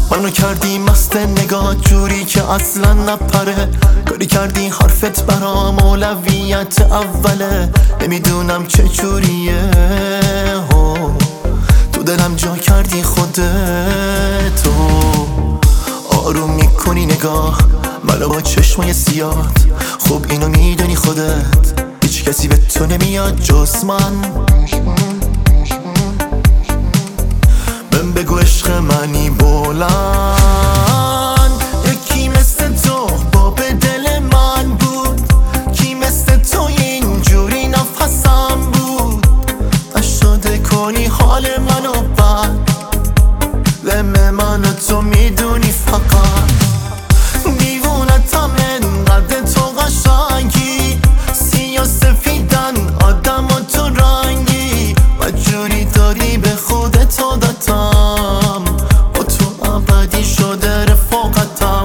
منو کردی مست نگاه جوری که اصلا نپره. کاری کردی حرفت برام اولویت اوله. نمیدونم چه جوریه تو دلم جا کردی خودتو. آروم میکنی نگاه منو با چشمای سیاد. خب اینو میدونی خودت هیچ کسی به تو نمیاد جز من. بگو عشق منی بلند. یکی مثل تو باب دل من بود. کی مثل تو اینجوری نفسم بود. نشده کنی حال منو بد. لم منو تو میدونی فقط. دیوونتم انقدر تو قشنگی. سیاه سفیدن آدم و تو رنگی. و جوری داری به خودت عادتم. با تو ابدی شده رفاقتم.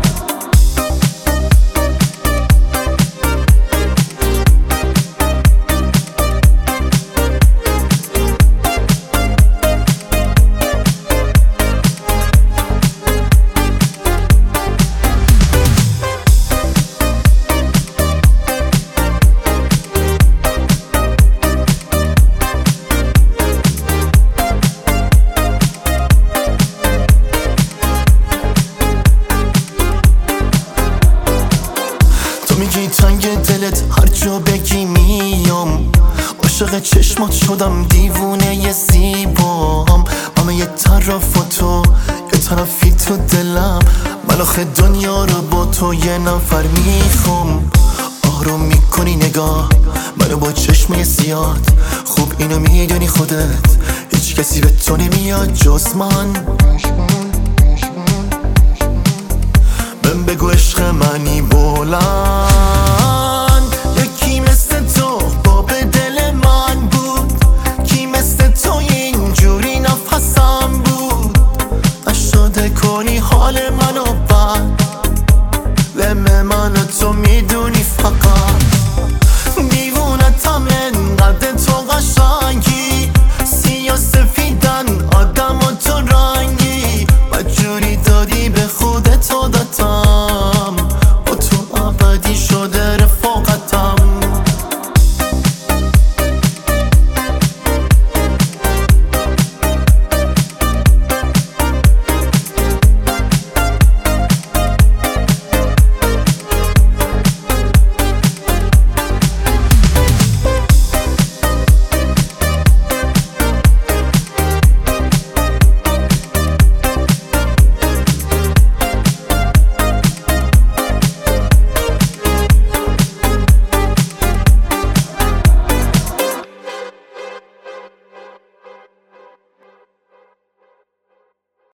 میگی تنگ دلت هر جا بگی میام. عاشق چشمات شدم دیوونه ی زیبام. همه یه طرف و تو یه طرفی تو دلم. من آخه دنیا رو با تو یه نفر میخوام. آروم میکنی نگاه منو با چشمای سیاد. خوب اینو میدونی خودت هیچ کسی به تو نمیاد جز من. بگو عشق منی بلند.